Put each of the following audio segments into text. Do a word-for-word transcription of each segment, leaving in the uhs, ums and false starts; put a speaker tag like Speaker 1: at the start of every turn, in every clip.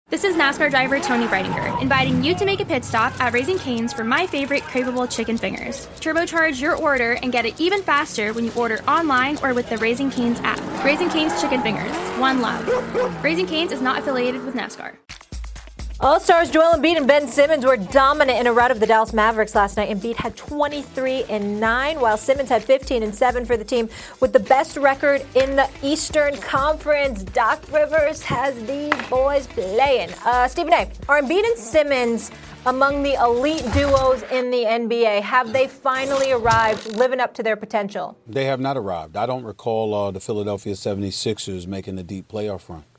Speaker 1: This is NASCAR driver Tony Breidinger, inviting you to make a pit stop at Raising Cane's for my favorite craveable chicken fingers. Turbocharge your order and get it even faster when you order online or with the Raising Cane's app. Raising Cane's Chicken Fingers. One love. Raising Cane's is not affiliated with NASCAR.
Speaker 2: All-Stars Joel Embiid and Ben Simmons were dominant in a rout of the Dallas Mavericks last night. Embiid had twenty-three and nine, while Simmons had fifteen and seven for the team with the best record in the Eastern Conference. Doc Rivers has these boys playing. Uh, Stephen A., are Embiid and Simmons among the elite duos in the N B A? Have they finally arrived, living up to their potential?
Speaker 3: They have not arrived. I don't recall uh, the Philadelphia seventy-sixers making a deep playoff run.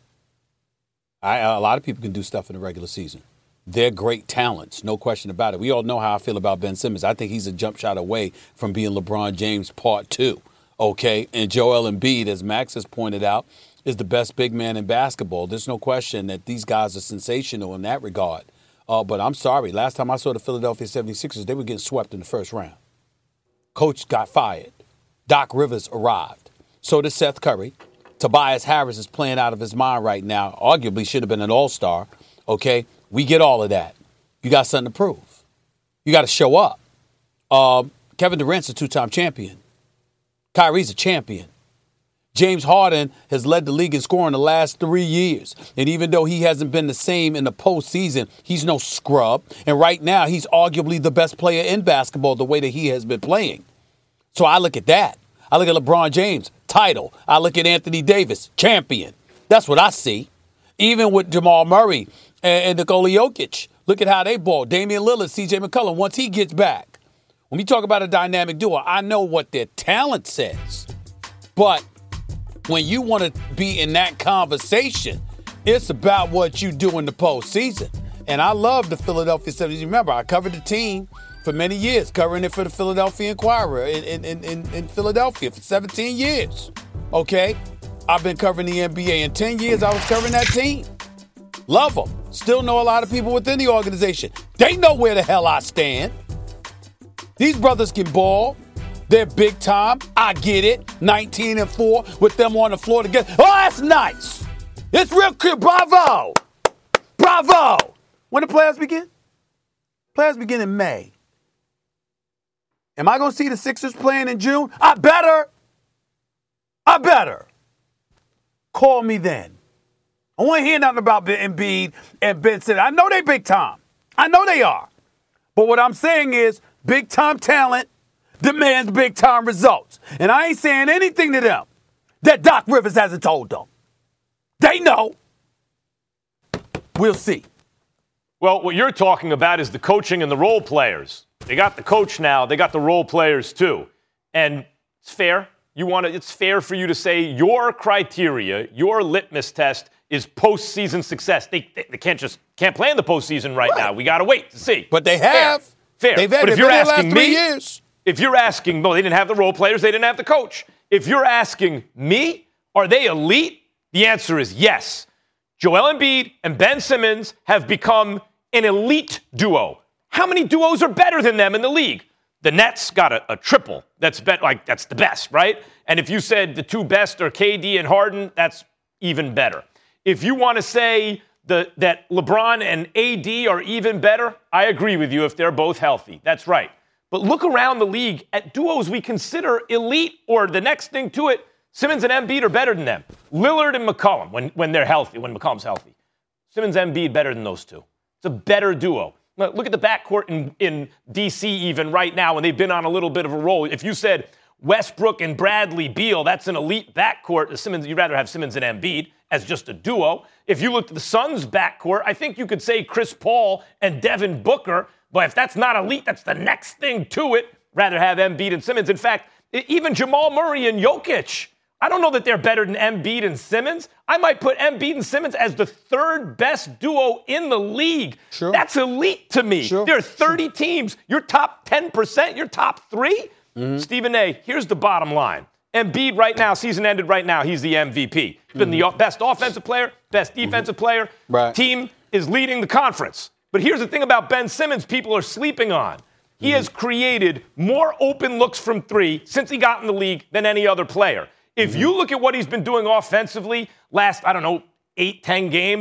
Speaker 3: I, a lot of people can do stuff in the regular season. They're great talents, no question about it. We all know how I feel about Ben Simmons. I think he's a jump shot away from being LeBron James part two, okay? And Joel Embiid, as Max has pointed out, is the best big man in basketball. There's no question that these guys are sensational in that regard. Uh, but I'm sorry, last time I saw the Philadelphia seventy-sixers, they were getting swept in the first round. Coach got fired. Doc Rivers arrived. So did Seth Curry. Tobias Harris is playing out of his mind right now. Arguably should have been an all-star. Okay, we get all of that. You got something to prove. You got to show up. Um, Kevin Durant's a two-time champion. Kyrie's a champion. James Harden has led the league in scoring the last three years. And even though he hasn't been the same in the postseason, he's no scrub. And right now, he's arguably the best player in basketball the way that he has been playing. So I look at that. I look at LeBron James, title. I look at Anthony Davis, champion. That's what I see. Even with Jamal Murray and, and Nikola Jokic, look at how they ball. Damian Lillard, C J McCollum, once he gets back. When we talk about a dynamic duo, I know what their talent says. But when you want to be in that conversation, it's about what you do in the postseason. And I love the Philadelphia seventy-sixers. Remember, I covered the team for many years, covering it for the Philadelphia Inquirer in, in, in, in Philadelphia for seventeen years. Okay? I've been covering the N B A. In ten years, I was covering that team. Love them. Still know a lot of people within the organization. They know where the hell I stand. These brothers can ball. They're big time. I get it. nineteen and four with them on the floor together. Oh, that's nice. It's real cool. Bravo. Bravo. When the playoffs begin? Playoffs begin in May. Am I going to see the Sixers playing in June? I better. I better. Call me then. I want to hear nothing about Embiid and Ben Simmons. I know they big time. I know they are. But what I'm saying is big time talent demands big time results. And I ain't saying anything to them that Doc Rivers hasn't told them. They know. We'll see.
Speaker 4: Well, what you're talking about is the coaching and the role players. They got the coach now. They got the role players too. And it's fair. You want to, it's fair for you to say your criteria, your litmus test is postseason success. They, they, they can't just can't play in the postseason right, right. now. We got to wait to see.
Speaker 3: But they have.
Speaker 4: Fair. fair.
Speaker 3: They've had,
Speaker 4: but if
Speaker 3: they've
Speaker 4: you're
Speaker 3: been
Speaker 4: asking
Speaker 3: the last three
Speaker 4: me,
Speaker 3: years.
Speaker 4: if you're asking, no, they didn't have the role players. They didn't have the coach. If you're asking me, are they elite? The answer is yes. Joel Embiid and Ben Simmons have become an elite duo. How many duos are better than them in the league? The Nets got a, a triple. That's bet like that's the best, right? And if you said the two best are K D and Harden, that's even better. If you want to say the, that LeBron and A D are even better, I agree with you if they're both healthy. That's right. But look around the league at duos we consider elite, or the next thing to it, Simmons and Embiid are better than them. Lillard and McCollum when, when they're healthy, when McCollum's healthy. Simmons and Embiid better than those two. It's a better duo. Look at the backcourt in, in D C even right now, and they've been on a little bit of a roll. If you said Westbrook and Bradley Beal, that's an elite backcourt. Simmons, you'd rather have Simmons and Embiid as just a duo. If you looked at the Suns' backcourt, I think you could say Chris Paul and Devin Booker. But if that's not elite, that's the next thing to it. Rather have Embiid and Simmons. In fact, even Jamal Murray and Jokic, I don't know that they're better than Embiid and Simmons. I might put Embiid and Simmons as the third best duo in the league. Sure. That's elite to me. Sure. There are thirty sure. teams. You're top ten percent. You're top three. Mm-hmm. Stephen A., here's the bottom line. Embiid right now, season ended right now, he's the M V P. He's mm-hmm. been the best offensive player, best defensive mm-hmm. player. Right. Team is leading the conference. But here's the thing about Ben Simmons people are sleeping on. He mm-hmm. has created more open looks from three since he got in the league than any other player. If you look at what he's been doing offensively last, I don't know, eight, ten games,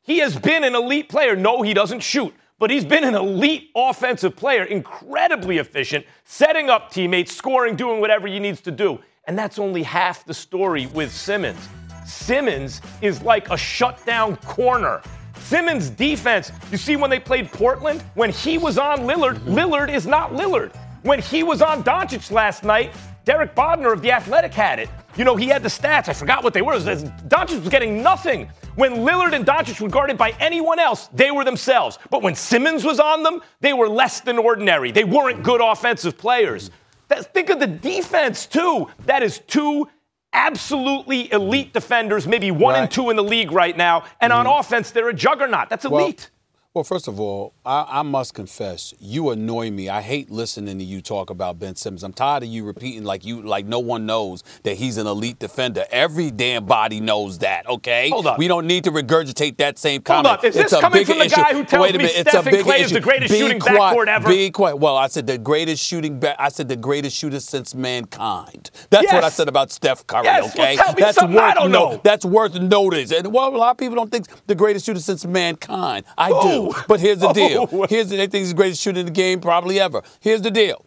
Speaker 4: He has been an elite player. No, he doesn't shoot, but he's been an elite offensive player, incredibly efficient, setting up teammates, scoring, doing whatever he needs to do. And that's only half the story with Simmons. Simmons is like a shutdown corner. Simmons' defense, you see when they played Portland, when he was on Lillard, Lillard is not Lillard. When he was on Doncic last night, Derek Bodner of The Athletic had it. You know, he had the stats. I forgot what they were. Doncic was getting nothing. When Lillard and Doncic were guarded by anyone else, they were themselves. But when Simmons was on them, they were less than ordinary. They weren't good offensive players. That, think of the defense, too. That is two absolutely elite defenders, maybe one
Speaker 3: right.
Speaker 4: and two in the league right now. And mm-hmm. on offense, they're a juggernaut. That's elite.
Speaker 3: Well, Well, first of all, I, I must confess, you annoy me. I hate listening to you talk about Ben Simmons. I'm tired of you repeating like you, like no one knows that he's an elite defender. Every damn body knows that, okay?
Speaker 4: Hold up.
Speaker 3: We don't need to regurgitate that same comment.
Speaker 4: Hold up. Is
Speaker 3: it's
Speaker 4: this coming from the
Speaker 3: issue.
Speaker 4: guy who tells
Speaker 3: Wait a
Speaker 4: me
Speaker 3: minute. It's
Speaker 4: Stephen
Speaker 3: a big
Speaker 4: Clay
Speaker 3: issue.
Speaker 4: is the greatest
Speaker 3: be
Speaker 4: shooting
Speaker 3: quiet,
Speaker 4: backcourt ever?
Speaker 3: Be quiet. Well, I said the greatest shooting back. I said the greatest shooter since mankind. That's
Speaker 4: yes.
Speaker 3: what I said about Steph Curry,
Speaker 4: yes.
Speaker 3: okay?
Speaker 4: Well, tell me
Speaker 3: that's
Speaker 4: something
Speaker 3: worth
Speaker 4: I don't
Speaker 3: no,
Speaker 4: know.
Speaker 3: That's worth notice. And well, a lot of people don't think the greatest shooter since mankind. I
Speaker 4: oh.
Speaker 3: do. But here's the deal.
Speaker 4: Oh.
Speaker 3: Here's the, they think he's the greatest shooter in the game probably ever. Here's the deal.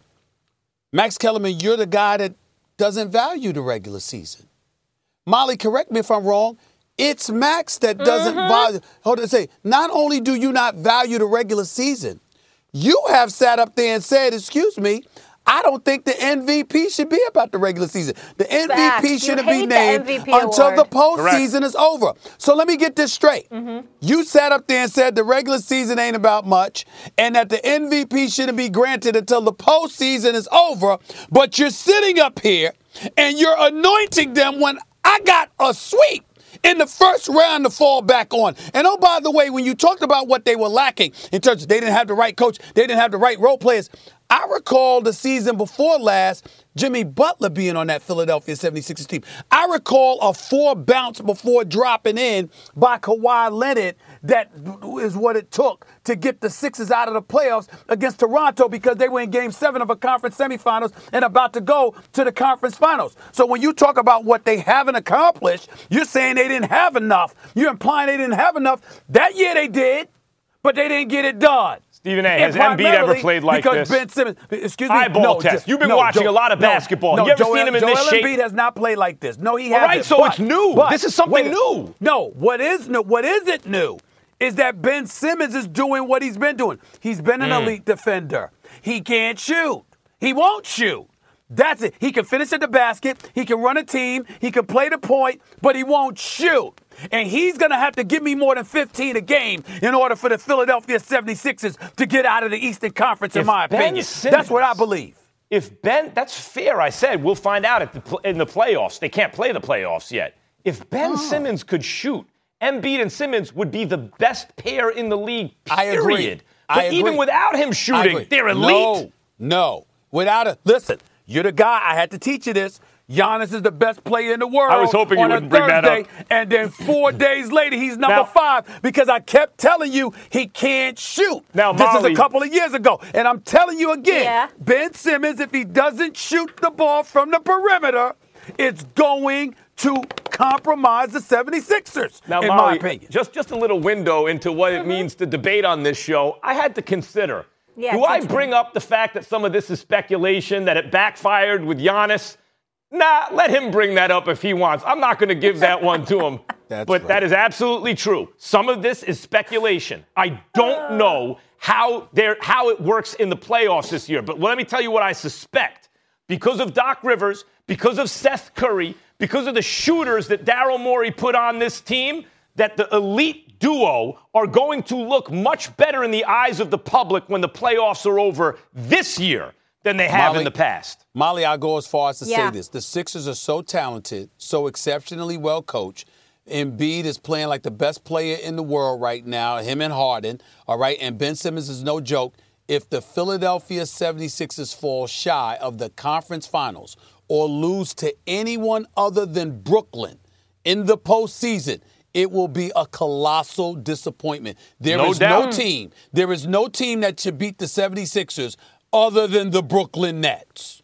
Speaker 3: Max Kellerman, you're the guy that doesn't value the regular season. Molly, correct me if I'm wrong. It's Max that doesn't
Speaker 2: Mm-hmm.
Speaker 3: value. Hold on, say, not only do you not value the regular season, you have sat up there and said, excuse me, I don't think the M V P should be about the regular season. The M V P
Speaker 2: Facts. You
Speaker 3: shouldn't be
Speaker 2: hate the
Speaker 3: named
Speaker 2: M V P
Speaker 3: until
Speaker 2: award.
Speaker 3: the postseason is over. So let me get this straight.
Speaker 2: Mm-hmm.
Speaker 3: You sat up there and said the regular season ain't about much and that the M V P shouldn't be granted until the postseason is over, but you're sitting up here and you're anointing them when I got a sweep in the first round to fall back on. And oh, by the way, when you talked about what they were lacking in terms of they didn't have the right coach, they didn't have the right role players, I recall the season before last, Jimmy Butler being on that Philadelphia seventy-sixers team. I recall a four bounce before dropping in by Kawhi Leonard. That is what it took to get the Sixers out of the playoffs against Toronto because they were in game seven of a conference semifinals and about to go to the conference finals. So when you talk about what they haven't accomplished, you're saying they didn't have enough. You're implying they didn't have enough. That year they did, but they didn't get it done.
Speaker 4: Stephen A., has Embiid ever played like
Speaker 3: because
Speaker 4: this?
Speaker 3: Ben Simmons, excuse me.
Speaker 4: Eyeball
Speaker 3: no,
Speaker 4: test.
Speaker 3: Jo-
Speaker 4: You've been
Speaker 3: no,
Speaker 4: watching
Speaker 3: Jo-
Speaker 4: a lot of
Speaker 3: no,
Speaker 4: basketball.
Speaker 3: No,
Speaker 4: you ever
Speaker 3: Joel,
Speaker 4: seen him in
Speaker 3: Joel
Speaker 4: this shape?
Speaker 3: Embiid has not played like this. No, he
Speaker 4: All
Speaker 3: hasn't.
Speaker 4: right, so
Speaker 3: but,
Speaker 4: it's new.
Speaker 3: But,
Speaker 4: this is something
Speaker 3: wait,
Speaker 4: new.
Speaker 3: No, what is new? What isn't new is that Ben Simmons is doing what he's been doing. He's been an
Speaker 4: Mm.
Speaker 3: elite defender. He can't shoot. He won't shoot. That's it. He can finish at the basket. He can run a team. He can play the point, but he won't shoot. And he's going to have to give me more than fifteen a game in order for the Philadelphia seventy-sixers to get out of the Eastern Conference, in
Speaker 4: If
Speaker 3: my
Speaker 4: Ben
Speaker 3: opinion.
Speaker 4: Simmons-
Speaker 3: That's what I believe.
Speaker 4: If Ben, that's fair, I said. We'll find out at the, pl- in the playoffs. They can't play the playoffs yet. If Ben
Speaker 3: Oh.
Speaker 4: Simmons could shoot, Embiid and Simmons would be the best pair in the league, period.
Speaker 3: I agree.
Speaker 4: But
Speaker 3: I agree.
Speaker 4: even without him
Speaker 3: I
Speaker 4: shooting,
Speaker 3: agree.
Speaker 4: they're elite.
Speaker 3: No, no. Without a listen, you're the guy. I had to teach you this. Giannis is the best player in the world.
Speaker 4: I was hoping you
Speaker 3: on a
Speaker 4: wouldn't bring that
Speaker 3: Thursday,
Speaker 4: up.
Speaker 3: and then four days later, he's number
Speaker 4: Now-
Speaker 3: five because I kept telling you he can't shoot.
Speaker 4: Now,
Speaker 3: this
Speaker 4: Molly-
Speaker 3: is a couple of years ago, and I'm telling you again,
Speaker 2: Yeah.
Speaker 3: Ben Simmons, if he doesn't shoot the ball from the perimeter, it's going to compromise the seventy-sixers,
Speaker 4: Now,
Speaker 3: in
Speaker 4: Molly,
Speaker 3: my opinion.
Speaker 4: just, just a little window into what it means to debate on this show. I had to consider,
Speaker 2: Yeah,
Speaker 4: do I
Speaker 2: teach me.
Speaker 4: bring up the fact that some of this is speculation, that it backfired with Giannis? Nah, let him bring that up if he wants. I'm not going to give that one to him.
Speaker 3: That's
Speaker 4: but
Speaker 3: right.
Speaker 4: that is absolutely true. Some of this is speculation. I don't know how there how it works in the playoffs this year. But let me tell you what I suspect. Because of Doc Rivers, because of Seth Curry, because of the shooters that Daryl Morey put on this team, that the elite duo are going to look much better in the eyes of the public when the playoffs are over this year than they have
Speaker 3: Molly-
Speaker 4: in the past.
Speaker 3: Molly, I'll go as far as to
Speaker 2: Yeah.
Speaker 3: say this. The Sixers are so talented, so exceptionally well coached. Embiid is playing like the best player in the world right now, him and Harden, all right? And Ben Simmons is no joke. If the Philadelphia seventy-sixers fall shy of the conference finals or lose to anyone other than Brooklyn in the postseason, it will be a colossal disappointment. There
Speaker 4: No
Speaker 3: is no
Speaker 4: doubt.
Speaker 3: team. There is no team that should beat the seventy-sixers other than the Brooklyn Nets.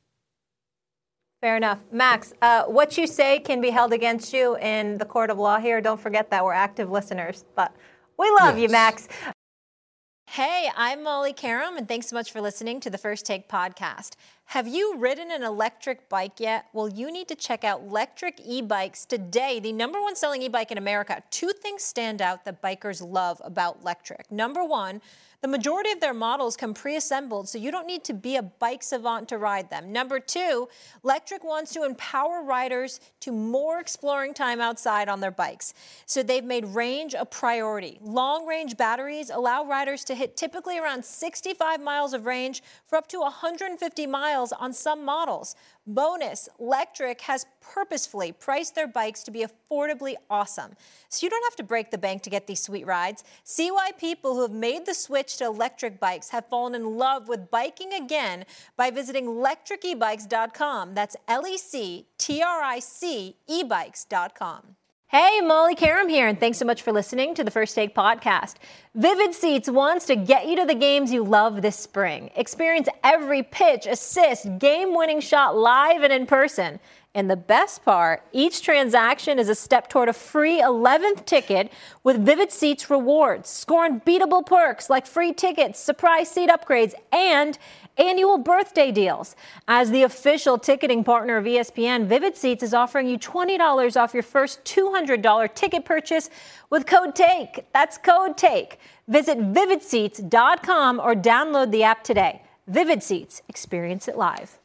Speaker 2: Fair enough. Max, uh, what you say can be held against you in the court of law here. Don't forget that we're active listeners. But We love
Speaker 3: Yes.
Speaker 2: you, Max. Hey, I'm Molly Karam, and thanks so much for listening to the First Take podcast. Have you ridden an electric bike yet? Well, you need to check out Lectric E-Bikes today, the number one selling e-bike in America. Two things stand out that bikers love about Lectric. Number one, the majority of their models come pre-assembled, so you don't need to be a bike savant to ride them. Number two, Lectric wants to empower riders to more exploring time outside on their bikes. So they've made range a priority. Long-range batteries allow riders to hit typically around sixty-five miles of range for up to one hundred fifty miles on some models. Bonus, Lectric has purposefully priced their bikes to be affordably awesome. So you don't have to break the bank to get these sweet rides. See why people who have made the switch to electric bikes have fallen in love with biking again by visiting lectric e bikes dot com. That's L E C T R I C e bikes dot com. Hey, Molly Karam here, and thanks so much for listening to the First Take podcast. Vivid Seats wants to get you to the games you love this spring. Experience every pitch, assist, game-winning shot live and in person. And the best part, each transaction is a step toward a free eleventh ticket with Vivid Seats rewards. Score unbeatable perks like free tickets, surprise seat upgrades, and annual birthday deals. As the official ticketing partner of E S P N, Vivid Seats is offering you twenty dollars off your first two hundred dollars ticket purchase with code TAKE. That's code TAKE. Visit vivid seats dot com or download the app today. Vivid Seats. Experience it live.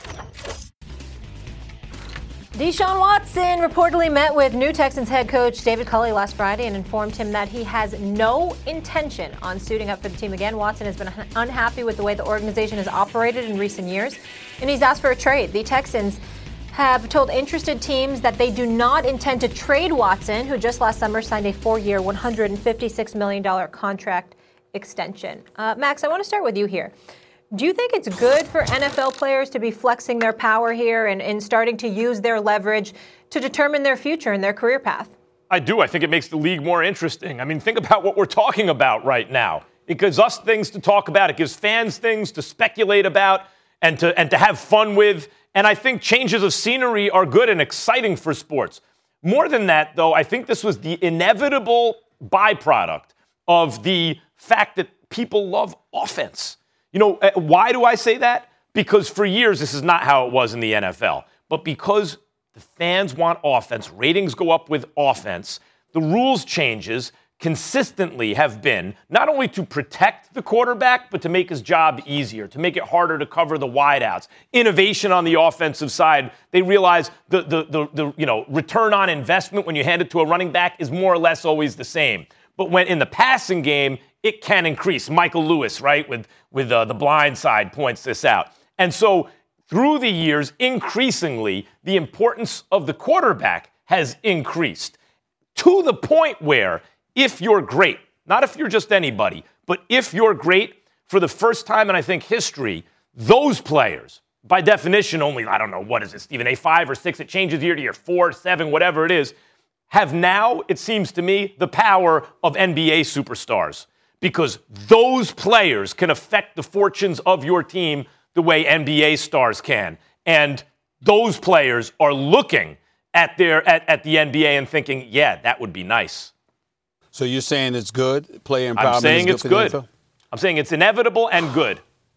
Speaker 2: Deshaun Watson reportedly met with new Texans head coach David Culley last Friday and informed him that he has no intention on suiting up for the team again. Watson has been unhappy with the way the organization has operated in recent years, and he's asked for a trade. The Texans have told interested teams that they do not intend to trade Watson, who just last summer signed a four-year, one hundred fifty-six million dollars contract extension. Uh, Max, I want to start with you here. Do you think it's good for N F L players to be flexing their power here and, and starting to use their leverage to determine their future and their career path?
Speaker 4: I do. I think it makes the league more interesting. I mean, think about what we're talking about right now. It gives us things to talk about. It gives fans things to speculate about and to and to have fun with. And I think changes of scenery are good and exciting for sports. More than that, though, I think this was the inevitable byproduct of the fact that people love offense. You know, why do I say that? Because for years, this is not how it was in the N F L. But because the fans want offense, ratings go up with offense, the rules changes consistently have been not only to protect the quarterback, but to make his job easier, to make it harder to cover the wideouts. Innovation on the offensive side, they realize the, the, the, the you know, return on investment when you hand it to a running back is more or less always the same. But when in the passing game, it can increase. Michael Lewis, right, with, with uh, the blind side points this out. And so through the years, increasingly, the importance of the quarterback has increased to the point where if you're great, not if you're just anybody, but if you're great, for the first time in, I think, history, those players, by definition only, I don't know, what is it, Stephen, A five or six, it changes year to year, four, seven, whatever it is, have now, it seems to me, the power of N B A superstars. Because those players can affect the fortunes of your team the way N B A stars can. And those players are looking at their at, at the N B A and thinking, yeah, that would be nice.
Speaker 3: So you're saying it's good? Player empowerment
Speaker 4: I'm saying
Speaker 3: is good
Speaker 4: it's
Speaker 3: for the
Speaker 4: good.
Speaker 3: N F L?
Speaker 4: I'm saying it's inevitable and good.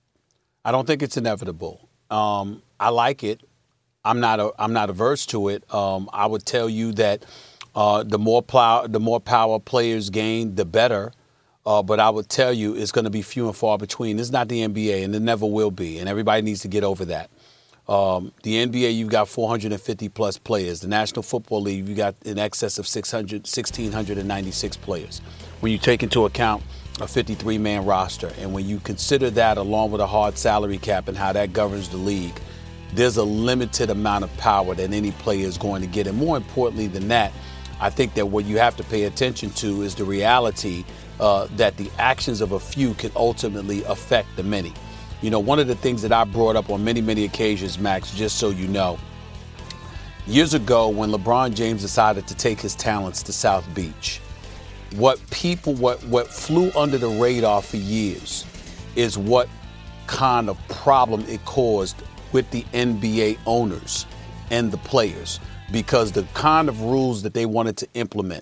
Speaker 3: I don't think it's inevitable. Um, I like it. I'm not a, I'm not averse to it. Um, I would tell you that uh, the more plow, the more power players gain, the better. Uh, but I would tell you it's going to be few and far between. It's not the N B A, and it never will be, and everybody needs to get over that. Um, the N B A, you've got four hundred fifty plus players. The National Football League, you've got in excess of six hundred, one thousand six hundred ninety-six players. When you take into account a fifty-three man roster, and when you consider that along with a hard salary cap and how that governs the league, there's a limited amount of power that any player is going to get. And more importantly than that, I think that what you have to pay attention to is the reality uh, that the actions of a few can ultimately affect the many. You know, one of the things that I brought up on many, many occasions, Max, just so you know, years ago when LeBron James decided to take his talents to South Beach, what people, what, what flew under the radar for years is what kind of problem it caused with the N B A owners and the players, because the kind of rules that they wanted to implement,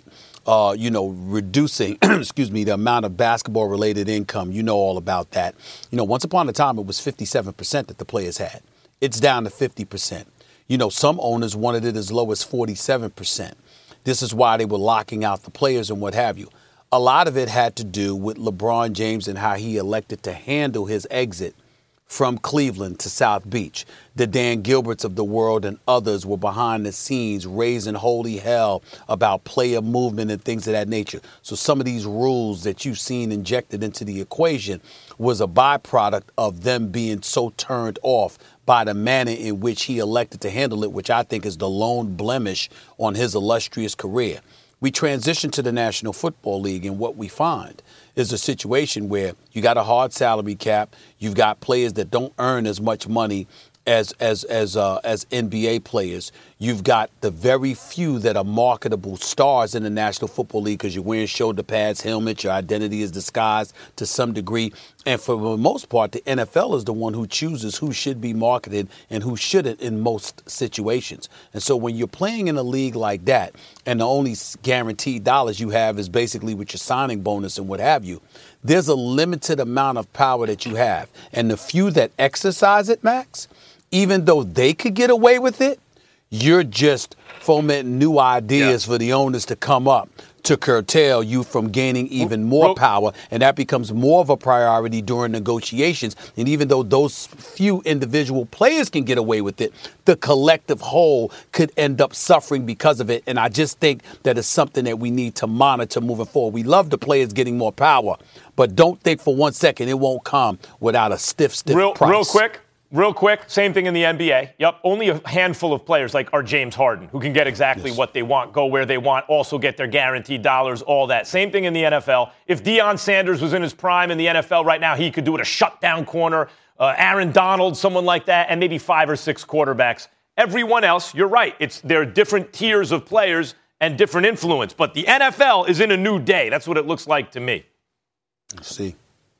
Speaker 3: uh, you know, reducing, excuse me, the amount of basketball-related income. You know all about that. You know, once upon a time, it was fifty-seven percent that the players had. It's down to fifty percent. You know, some owners wanted it as low as forty-seven percent. This is why they were locking out the players and what have you. A lot of it had to do with LeBron James and how he elected to handle his exit from Cleveland to South Beach. The Dan Gilberts of the world and others were behind the scenes raising holy hell about player movement and things of that nature. So some of these rules that you've seen injected into the equation was a byproduct of them being so turned off by the manner in which he elected to handle it, which I think is the lone blemish on his illustrious career. We transition to the National Football League, and what we find is a situation where you got a hard salary cap, you've got players that don't earn as much money as as as uh, as N B A players. You've got the very few that are marketable stars in the National Football League because you're wearing shoulder pads, helmets, your identity is disguised to some degree. And for the most part, the N F L is the one who chooses who should be marketed and who shouldn't in most situations. And so when you're playing in a league like that and the only guaranteed dollars you have is basically with your signing bonus and what have you, there's a limited amount of power that you have. And the few that exercise it, Max, even though they could get away with it, you're just fomenting new ideas yeah. for the owners to come up to curtail you from gaining even more well, power. And that becomes more of a priority during negotiations. And even though those few individual players can get away with it, the collective whole could end up suffering because of it. And I just think that is something that we need to monitor moving forward. We love the players getting more power, but don't think for one second it won't come without a stiff, stiff
Speaker 4: real,
Speaker 3: price.
Speaker 4: Real quick. Real quick, same thing in the N B A. Yep, only a handful of players like our James Harden who can get exactly yes. what they want, go where they want, also get their guaranteed dollars, all that. Same thing in the N F L. If Deion Sanders was in his prime in the N F L right now, he could do it a shutdown corner, uh, Aaron Donald, someone like that, and maybe five or six quarterbacks. Everyone else, you're right. It's there are different tiers of players and different influence. But the N F L is in a new day. That's what it looks like to me.
Speaker 3: Let's see.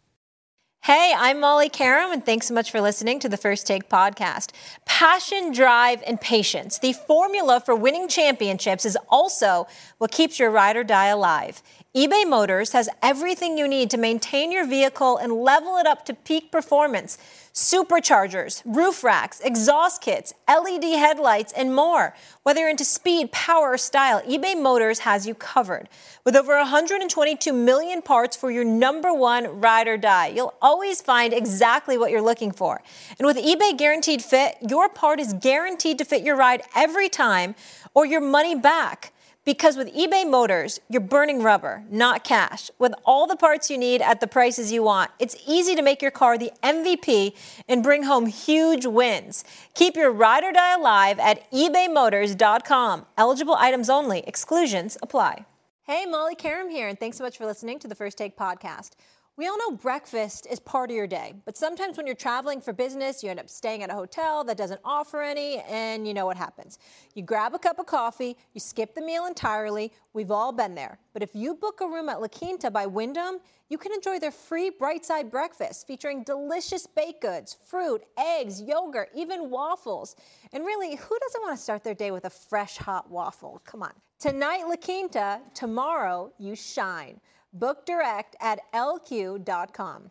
Speaker 2: Hey, I'm Molly Karam, and thanks so much for listening to the First Take podcast. Passion, drive, and patience. The formula for winning championships is also what keeps your ride or die alive. eBay Motors has everything you need to maintain your vehicle and level it up to peak performance. Superchargers, roof racks, exhaust kits, L E D headlights, and more. Whether you're into speed, power, or style, eBay Motors has you covered. With over one hundred twenty-two million parts for your number one ride or die, you'll always find exactly what you're looking for. And with eBay Guaranteed Fit, your part is guaranteed to fit your ride every time or your money back. Because with eBay Motors, you're burning rubber, not cash. With all the parts you need at the prices you want, it's easy to make your car the M V P and bring home huge wins. Keep your ride or die alive at ebay motors dot com. Eligible items only. Exclusions apply. Hey, Molly Karam here, and thanks so much for listening to the First Take podcast. We all know breakfast is part of your day, but sometimes when you're traveling for business, you end up staying at a hotel that doesn't offer any, and you know what happens. You grab a cup of coffee, you skip the meal entirely. We've all been there. But if you book a room at La Quinta by Wyndham, you can enjoy their free Bright Side breakfast featuring delicious baked goods, fruit, eggs, yogurt, even waffles. And really, who doesn't want to start their day with a fresh, hot waffle? Come on. Tonight, La Quinta. Tomorrow, you shine. Book direct at L Q dot com.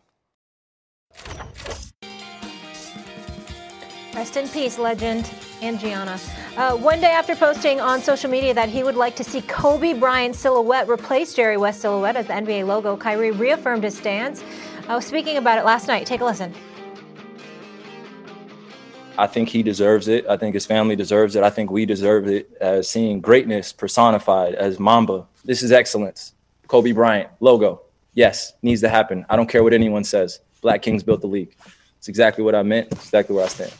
Speaker 2: Rest in peace, legend and Gianna. Uh, one day after posting on social media that he would like to see Kobe Bryant's silhouette replace Jerry West's silhouette as the N B A logo, Kyrie reaffirmed his stance. I was speaking about it last night. Take a listen.
Speaker 5: I think he deserves it. I think his family deserves it. I think we deserve it as seeing greatness personified as Mamba. This is excellence. Kobe Bryant, logo. Yes, needs to happen. I don't care what anyone says. Black Kings built the league. It's exactly what I meant. It's exactly where I stand.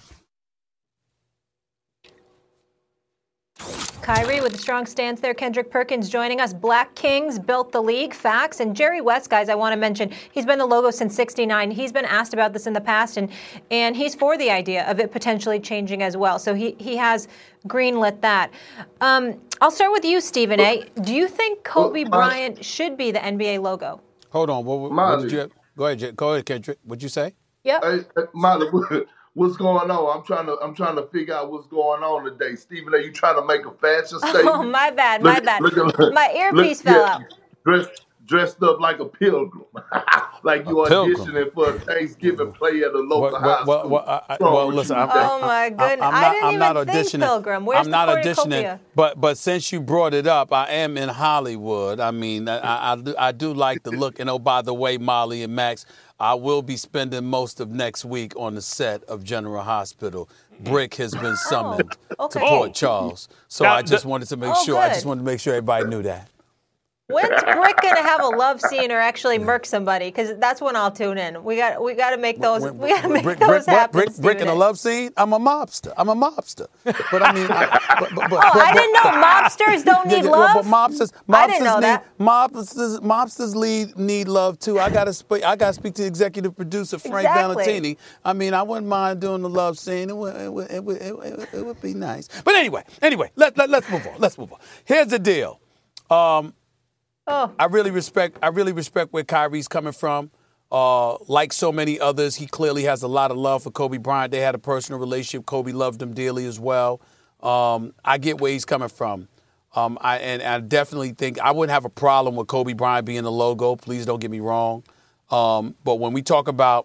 Speaker 2: Kyrie with a strong stance there. Kendrick Perkins joining us. Black Kings built the league. Facts. And Jerry West, guys, I want to mention, he's been the logo since sixty-nine. He's been asked about this in the past, and and he's for the idea of it potentially changing as well. So he, he has greenlit that. Um, I'll start with you, Stephen A. Do you think Kobe well, Bryant should be the N B A logo?
Speaker 3: Hold on. What, what, what did you, go ahead, go ahead, Kendrick. What'd you say?
Speaker 2: Yep.
Speaker 6: Hey, Molly, What's going on? I'm trying to I'm trying to figure out what's going on today. Stephen, are you trying to make a fashion statement?
Speaker 2: Oh, my bad, my
Speaker 6: look,
Speaker 2: bad.
Speaker 6: Look at,
Speaker 2: my earpiece
Speaker 6: look,
Speaker 2: fell
Speaker 6: yeah,
Speaker 2: out.
Speaker 6: Dressed, dressed up like a pilgrim. Like you
Speaker 3: A pilgrim.
Speaker 6: auditioning for a Thanksgiving play at a local
Speaker 3: Well,
Speaker 6: high
Speaker 3: well,
Speaker 6: school.
Speaker 3: well, I, I,
Speaker 6: What's wrong
Speaker 3: well
Speaker 6: with
Speaker 3: listen,
Speaker 6: you
Speaker 3: I'm,
Speaker 6: today?
Speaker 2: Oh, my
Speaker 3: I'm-
Speaker 2: goodness.
Speaker 3: I'm
Speaker 2: I
Speaker 3: not,
Speaker 2: didn't
Speaker 3: I'm
Speaker 2: even
Speaker 3: not
Speaker 2: think
Speaker 3: auditioning.
Speaker 2: Pilgrim. Where's
Speaker 3: I'm
Speaker 2: the
Speaker 3: not
Speaker 2: cornucopia?
Speaker 3: auditioning, but but since you brought it up, I am in Hollywood. I mean, I, I, do, I do like the look. And oh, by the way, Molly and Max, I will be spending most of next week on the set of General Hospital. Brick has been summoned
Speaker 2: Oh, okay.
Speaker 3: to Port
Speaker 4: Oh.
Speaker 3: Charles. So
Speaker 4: Now,
Speaker 3: I just
Speaker 4: the-
Speaker 3: wanted to make
Speaker 2: Oh,
Speaker 3: sure. I
Speaker 2: good.
Speaker 3: just wanted to make sure everybody knew that.
Speaker 2: When's Brick going to have a love scene or actually murk somebody? Because that's when I'll tune in. We got we got to make those.
Speaker 3: When-
Speaker 2: we got to make
Speaker 3: brick,
Speaker 2: those
Speaker 3: brick, what?
Speaker 2: happen.
Speaker 3: Brick, brick in a
Speaker 2: Stephen A.
Speaker 3: love scene? I'm a mobster. I'm a mobster. But I mean, I, but, but, but,
Speaker 2: Oh,
Speaker 3: but,
Speaker 2: I didn't know mobsters don't
Speaker 3: Yeah,
Speaker 2: need
Speaker 3: yeah,
Speaker 2: love.
Speaker 3: But mobsters, mobsters
Speaker 2: I didn't know
Speaker 3: need,
Speaker 2: that.
Speaker 3: Mobsters, mobsters lead, need love too. I gotta speak. I gotta speak to executive producer Frank
Speaker 2: Exactly.
Speaker 3: Valentini. I mean, I wouldn't mind doing the love scene. It would, it would, it would, it would, it would be nice. But anyway, anyway, let, let let's move on. Let's move on. Here's the deal. Um,
Speaker 2: Oh,
Speaker 3: I really respect. I really respect where Kyrie's coming from. Uh, like so many others, he clearly has a lot of love for Kobe Bryant. They had a personal relationship. Kobe loved him dearly as well. Um, I get where he's coming from. Um, I and I definitely think I wouldn't have a problem with Kobe Bryant being the logo. Please don't get me wrong. Um, but when we talk about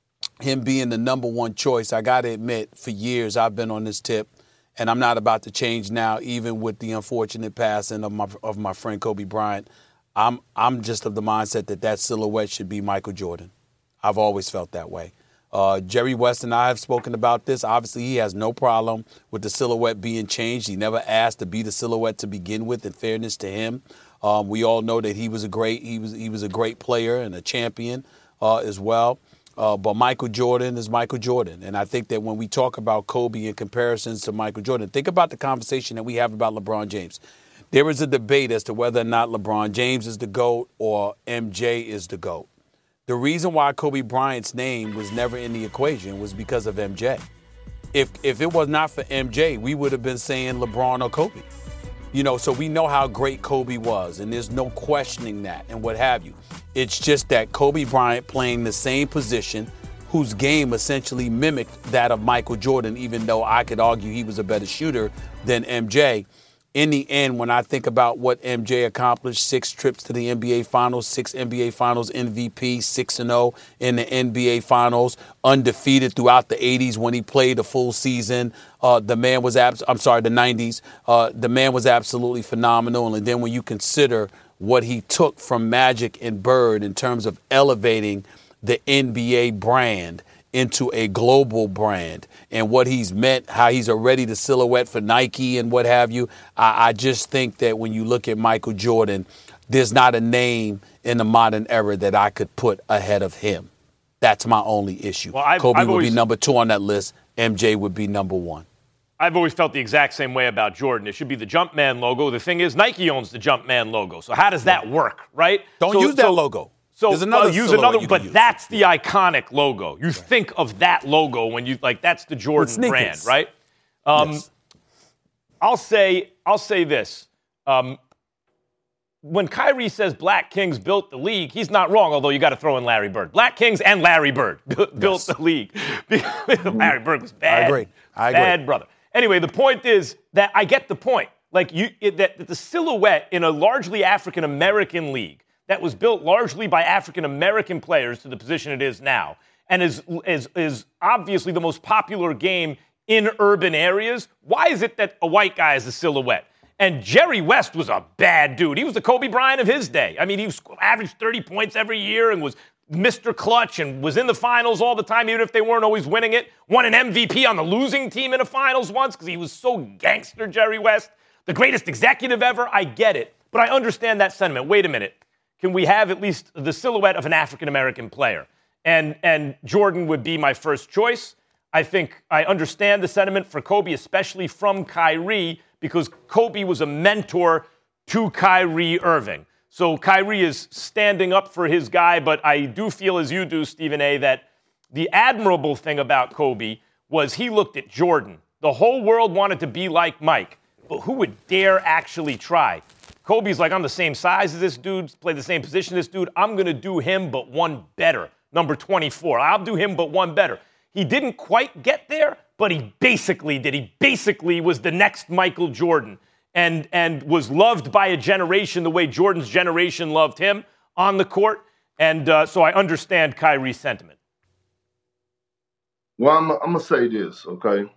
Speaker 3: him being the number one choice, I got to admit, for years I've been on this tip, and I'm not about to change now, even with the unfortunate passing of my of my friend Kobe Bryant. I'm I'm just of the mindset that that silhouette should be Michael Jordan. I've always felt that way. Uh, Jerry West and I have spoken about this. Obviously, he has no problem with the silhouette being changed. He never asked to be the silhouette to begin with, in fairness to him. Um, we all know that he was a great he was he was a great player and a champion uh, as well. Uh, but Michael Jordan is Michael Jordan. And I think that when we talk about Kobe in comparisons to Michael Jordan, think about the conversation that we have about LeBron James. There is a debate as to whether or not LeBron James is the GOAT or M J is the GOAT. The reason why Kobe Bryant's name was never in the equation was because of M J. If if it was not for M J, we would have been saying LeBron or Kobe. You know, so we know how great Kobe was, and there's no questioning that and what have you. It's just that Kobe Bryant playing the same position, whose game essentially mimicked that of Michael Jordan, even though I could argue he was a better shooter than M J. In the end, when I think about what M J accomplished, six trips to the N B A Finals, six N B A Finals M V P, six and oh in the N B A Finals, undefeated throughout the eighties when he played a full season. Uh, the man was, abs- I'm sorry, the nineties. Uh, the man was absolutely phenomenal. And then when you consider what he took from Magic and Bird in terms of elevating the N B A brand into a global brand and what he's meant, how he's already the silhouette for Nike and what have you. I, I just think that when you look at Michael Jordan, there's not a name in the modern era that I could put ahead of him. That's my only issue.
Speaker 4: Well, I've-
Speaker 3: Kobe
Speaker 4: I've
Speaker 3: would
Speaker 4: always-
Speaker 3: be number two on that list. M J would be number one.
Speaker 4: I've always felt the exact same way about Jordan. It should be the Jumpman logo. The thing is, Nike owns the Jumpman logo. So how does that work, right?
Speaker 3: Don't
Speaker 4: So-
Speaker 3: use that
Speaker 4: so-
Speaker 3: logo.
Speaker 4: So
Speaker 3: There's another
Speaker 4: well, use
Speaker 3: silhouette
Speaker 4: another,
Speaker 3: you
Speaker 4: but
Speaker 3: can use.
Speaker 4: that's the iconic logo. You think of that logo when you like that's the Jordan
Speaker 3: sneakers.
Speaker 4: brand, right? Um,
Speaker 3: Yes.
Speaker 4: I'll say I'll say this. Um, when Kyrie says Black Kings built the league, he's not wrong, although you got to throw in Larry Bird. Black Kings and Larry Bird built
Speaker 3: Yes.
Speaker 4: the league. Larry Bird was bad.
Speaker 3: I agree. I agree.
Speaker 4: Bad brother. Anyway, the point is that I get the point. Like you, it, that, that the silhouette in a largely African American league that was built largely by African American players to the position it is now, and is is is obviously the most popular game in urban areas. Why is it that a white guy is the silhouette? And Jerry West was a bad dude. He was the Kobe Bryant of his day. I mean, he was averaged thirty points every year and was Mister Clutch and was in the finals all the time, even if they weren't always winning it. Won an M V P on the losing team in the finals once because he was so gangster, Jerry West. The greatest executive ever. I get it. But I understand that sentiment. Wait a minute. Can we have at least the silhouette of an African-American player? And and Jordan would be my first choice. I think I understand the sentiment for Kobe, especially from Kyrie, because Kobe was a mentor to Kyrie Irving. So Kyrie is standing up for his guy, but I do feel, as you do, Stephen A., that the admirable thing about Kobe was he looked at Jordan. The whole world wanted to be like Mike, but who would dare actually try? Kobe's like, I'm the same size as this dude, play the same position as this dude. I'm going to do him, but one better. Number twenty-four. I'll do him, but one better. He didn't quite get there, but he basically did. He basically was the next Michael Jordan and, and was loved by a generation the way Jordan's generation loved him on the court. And uh, so I understand Kyrie's sentiment.
Speaker 6: Well, I'm, I'm going to say this, okay?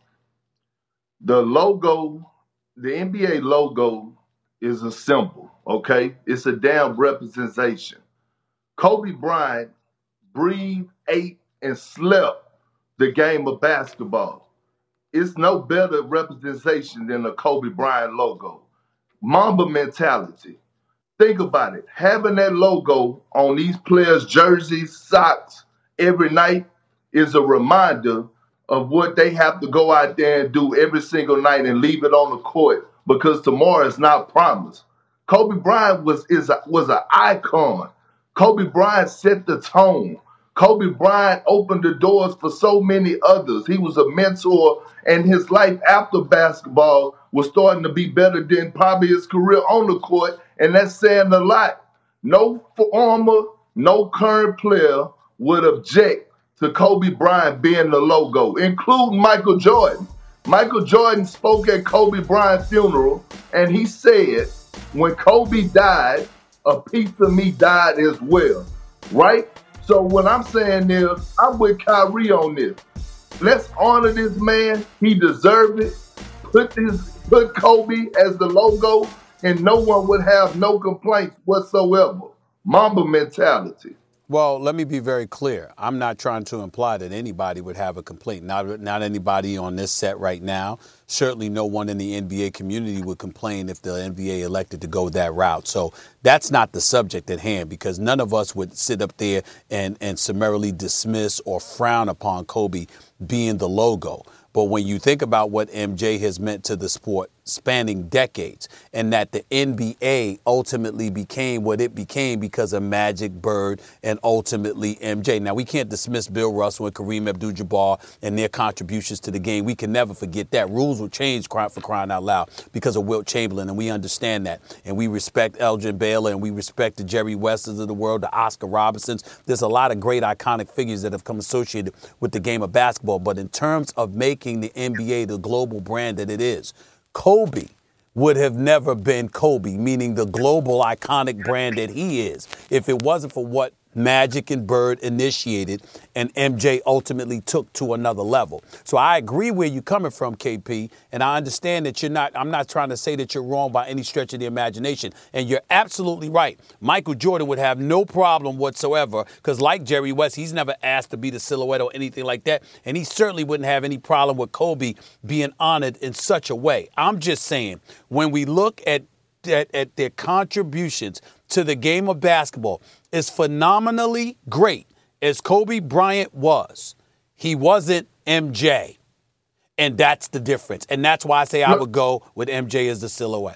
Speaker 6: The logo, the N B A logo is a symbol, okay? It's a damn representation. Kobe Bryant breathed, ate, and slept the game of basketball. It's no better representation than the Kobe Bryant logo. Mamba mentality. Think about it. Having that logo on these players' jerseys, socks, every night is a reminder of what they have to go out there and do every single night and leave it on the court because tomorrow is not promised. Kobe Bryant was, is a, was an icon. Kobe Bryant set the tone. Kobe Bryant opened the doors for so many others. He was a mentor, and his life after basketball was starting to be better than probably his career on the court, and that's saying a lot. No former, no current player would object to Kobe Bryant being the logo, including Michael Jordan. Michael Jordan spoke at Kobe Bryant's funeral, and he said, when Kobe died, a piece of me died as well, right? So what I'm saying is, I'm with Kyrie on this. Let's honor this man. He deserved it. Put this, put Kobe as the logo, and no one would have no complaints whatsoever. Mamba mentality.
Speaker 3: Well, let me be very clear. I'm not trying to imply that anybody would have a complaint. Not, not anybody on this set right now. Certainly no one in the N B A community would complain if the N B A elected to go that route. So that's not the subject at hand, because none of us would sit up there and, and summarily dismiss or frown upon Kobe being the logo. But when you think about what M J has meant to the sport spanning decades, and that the N B A ultimately became what it became because of Magic, Bird, and ultimately M J. Now, we can't dismiss Bill Russell and Kareem Abdul-Jabbar and their contributions to the game. We can never forget that. Rules will change, for crying out loud, because of Wilt Chamberlain, and we understand that. And we respect Elgin Baylor, and we respect the Jerry Westers of the world, the Oscar Robertsons. There's a lot of great iconic figures that have come associated with the game of basketball. But in terms of making the N B A the global brand that it is, Kobe would have never been Kobe, meaning the global iconic brand that he is, if it wasn't for what Magic and Bird initiated and M J ultimately took to another level. So I agree where you're coming from, K P, and I understand that you're not, I'm not trying to say that you're wrong by any stretch of the imagination. And you're absolutely right. Michael Jordan would have no problem whatsoever, because like Jerry West, he's never asked to be the silhouette or anything like that. And he certainly wouldn't have any problem with Kobe being honored in such a way. I'm just saying, when we look at At, at their contributions to the game of basketball, is phenomenally great as Kobe Bryant was. He wasn't M J. And that's the difference. And that's why I say I would go with M J as the silhouette.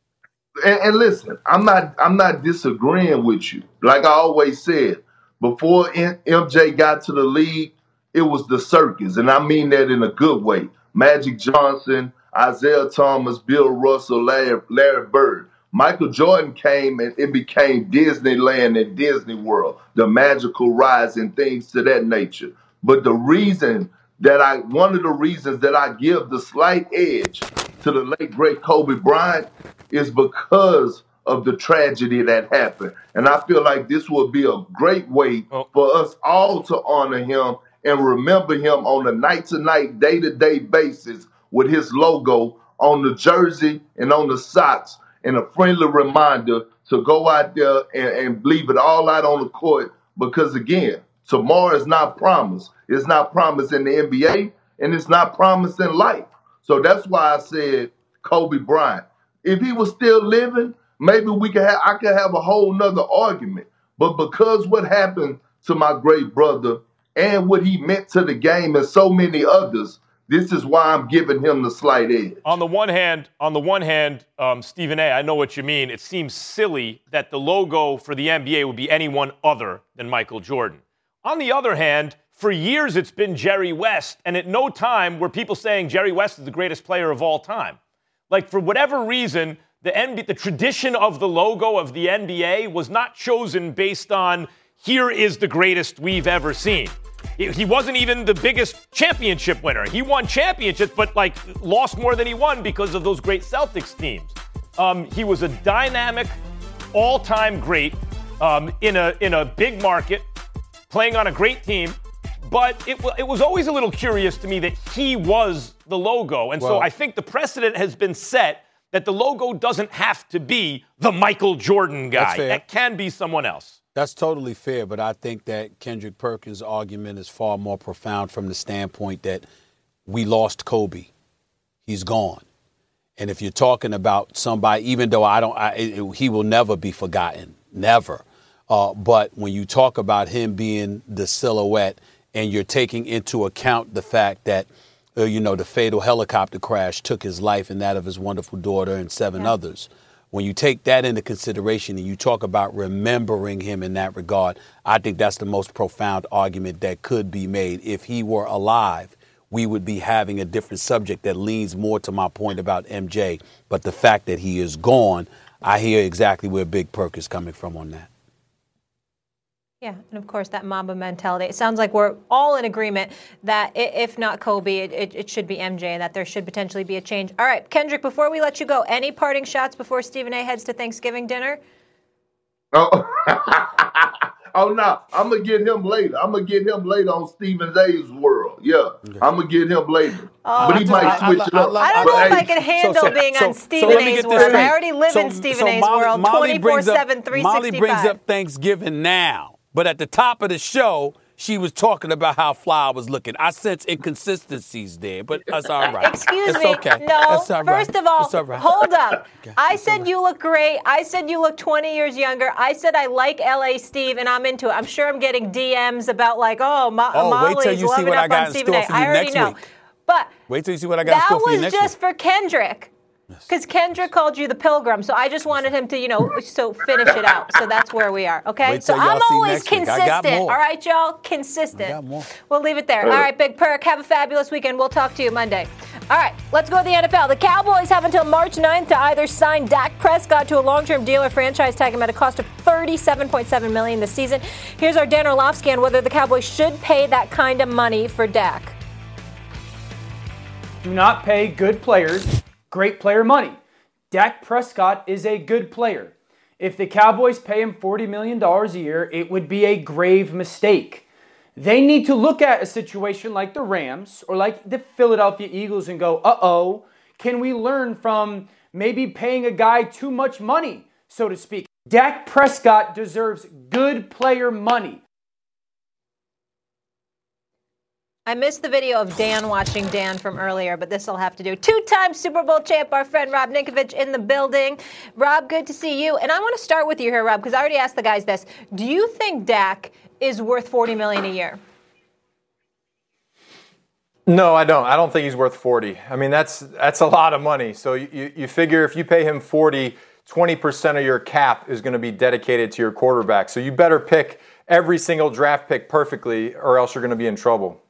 Speaker 6: And, and listen, I'm not I'm not disagreeing with you. Like I always said, before M J got to the league, it was the circus. And I mean that in a good way. Magic Johnson, Isaiah Thomas, Bill Russell, Larry, Larry Bird. Michael Jordan came and it became Disneyland and Disney World, the magical rides and things to that nature. But the reason that I, one of the reasons that I give the slight edge to the late, great Kobe Bryant is because of the tragedy that happened. And I feel like this would be a great way oh. for us all to honor him and remember him on a night-to-night, day-to-day basis with his logo on the jersey and on the socks, and a friendly reminder to go out there and, and leave it all out on the court, because, again, tomorrow is not promised. It's not promised in the N B A, and it's not promised in life. So that's why I said Kobe Bryant. If he was still living, maybe we could have, I could have a whole nother argument. But because what happened to my great brother and what he meant to the game and so many others, this is why I'm giving him the slight edge.
Speaker 4: On the one hand, on the one hand, um, Stephen A., I know what you mean. It seems silly that the logo for the N B A would be anyone other than Michael Jordan. On the other hand, for years it's been Jerry West, and at no time were people saying Jerry West is the greatest player of all time. Like, for whatever reason, the N B A, the tradition of the logo of the N B A was not chosen based on here is the greatest we've ever seen. He, he wasn't even the biggest championship winner. He won championships, but like lost more than he won because of those great Celtics teams. Um, he was a dynamic, all-time great um, in a in a big market, playing on a great team. But it, it was always a little curious to me that he was the logo. And well, so I think the precedent has been set that the logo doesn't have to be the Michael Jordan guy. That can be someone else.
Speaker 3: That's totally fair, but I think that Kendrick Perkins' argument is far more profound from the standpoint that we lost Kobe. He's gone. And if you're talking about somebody, even though I don't, I, it, he will never be forgotten, never. Uh, but when you talk about him being the silhouette, and you're taking into account the fact that, uh, you know, the fatal helicopter crash took his life and that of his wonderful daughter and seven yeah. others. When you take that into consideration and you talk about remembering him in that regard, I think that's the most profound argument that could be made. If he were alive, we would be having a different subject that leans more to my point about M J. But the fact that he is gone, I hear exactly where Big Perk is coming from on that.
Speaker 2: Yeah, and of course that Mamba mentality. It sounds like we're all in agreement that if not Kobe, it, it, it should be M J, and that there should potentially be a change. All right, Kendrick, before we let you go, any parting shots before Stephen A. heads to Thanksgiving dinner?
Speaker 6: Oh, oh no, I'm going to get him later. I'm going to get him later on Stephen A's world. Yeah, okay. I'm going to get him later. Oh, but he might switch I, I, it up.
Speaker 2: I don't know if I can handle so, so, being so, on Stephen so A's world. I already live so, in Stephen so A's
Speaker 3: Molly,
Speaker 2: world twenty-four seven, three sixty-five.
Speaker 3: Molly brings up Thanksgiving now. But at the top of the show, she was talking about how fly I was looking. I sense inconsistencies there, but that's all right.
Speaker 2: Excuse
Speaker 3: it's
Speaker 2: me.
Speaker 3: Okay.
Speaker 2: No.
Speaker 3: That's all right.
Speaker 2: First of all,
Speaker 3: all right.
Speaker 2: hold up.
Speaker 3: Okay.
Speaker 2: I
Speaker 3: it's
Speaker 2: said
Speaker 3: right.
Speaker 2: you look great. I said you look twenty years younger. I said I like L A Steve, and I'm into it. I'm sure I'm getting D Ms about like, oh, Mo-
Speaker 3: oh
Speaker 2: Molly's
Speaker 3: wait till you see what I got in
Speaker 2: Stephen
Speaker 3: store
Speaker 2: A.
Speaker 3: for you
Speaker 2: I already
Speaker 3: next
Speaker 2: know.
Speaker 3: week.
Speaker 2: But
Speaker 3: wait till you see what I got in store for you next week.
Speaker 2: That was just for Kendrick. Because Kendrick called you the Pilgrim, so I just wanted him to, you know, so finish it out. So that's where we are, okay?
Speaker 3: Wait
Speaker 2: so
Speaker 3: till y'all
Speaker 2: I'm
Speaker 3: see
Speaker 2: always
Speaker 3: next week.
Speaker 2: consistent,
Speaker 3: I got more.
Speaker 2: all right, y'all? Consistent.
Speaker 3: I got more.
Speaker 2: We'll leave it there. All right, Big Perk, have a fabulous weekend. We'll talk to you Monday. All right, let's go to the N F L. The Cowboys have until March ninth to either sign Dak Prescott to a long-term deal or franchise tag him at a cost of thirty-seven point seven million dollars this season. Here's our Dan Orlovsky on whether the Cowboys should pay that kind of money for Dak.
Speaker 7: Do not pay good players great player money. Dak Prescott is a good player. If the Cowboys pay him forty million dollars a year, it would be a grave mistake. They need to look at a situation like the Rams or like the Philadelphia Eagles and go, uh-oh, can we learn from maybe paying a guy too much money, so to speak? Dak Prescott deserves good player money.
Speaker 2: I missed the video of Dan watching Dan from earlier, but this will have to do. Two-time Super Bowl champ, our friend Rob Ninkovich in the building. Rob, good to see you. And I want to start with you here, Rob, because I already asked the guys this. Do you think Dak is worth forty million dollars a year?
Speaker 8: No, I don't. I don't think he's worth forty. I mean, that's that's a lot of money. So you, you figure if you pay him forty, twenty percent of your cap is going to be dedicated to your quarterback. So you better pick every single draft pick perfectly or else you're going to be in trouble.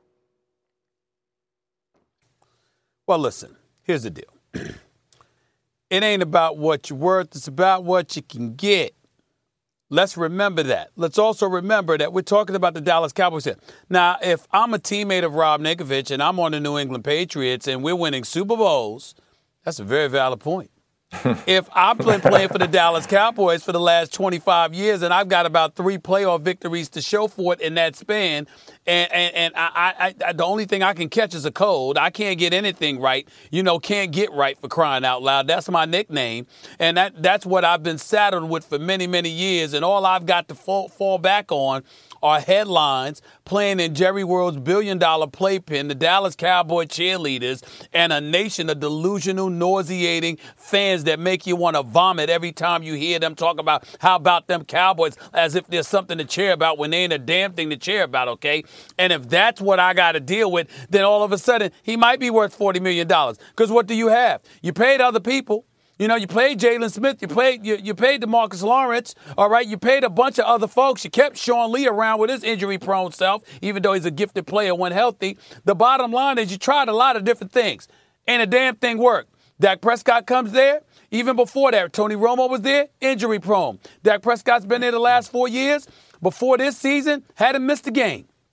Speaker 3: Well, listen, here's the deal. It ain't about what you're worth. It's about what you can get. Let's remember that. Let's also remember that we're talking about the Dallas Cowboys here. Now, if I'm a teammate of Rob Ninkovich and I'm on the New England Patriots and we're winning Super Bowls, that's a very valid point. If I've been playing for the Dallas Cowboys for the last twenty-five years and I've got about three playoff victories to show for it in that span, and and, and I, I, I the only thing I can catch is a cold. I can't get anything right. You know, can't get right for crying out loud. That's my nickname, and that that's what I've been saddled with for many, many years. And all I've got to fall, fall back on are headlines playing in Jerry World's billion-dollar playpen, the Dallas Cowboy cheerleaders, and a nation of delusional, nauseating fans that make you want to vomit every time you hear them talk about how about them Cowboys as if there's something to cheer about when there ain't a damn thing to cheer about, okay? And if that's what I got to deal with, then all of a sudden he might be worth forty million dollars. Because what do you have? You paid other people. You know, you paid Jalen Smith, you paid you, you paid DeMarcus Lawrence, all right? You paid a bunch of other folks. You kept Sean Lee around with his injury-prone self, even though he's a gifted player when healthy. The bottom line is you tried a lot of different things, and a damn thing worked. Dak Prescott comes there. Even before that, Tony Romo was there, injury-prone. Dak Prescott's been there the last four years. Before this season, hadn't missed a game.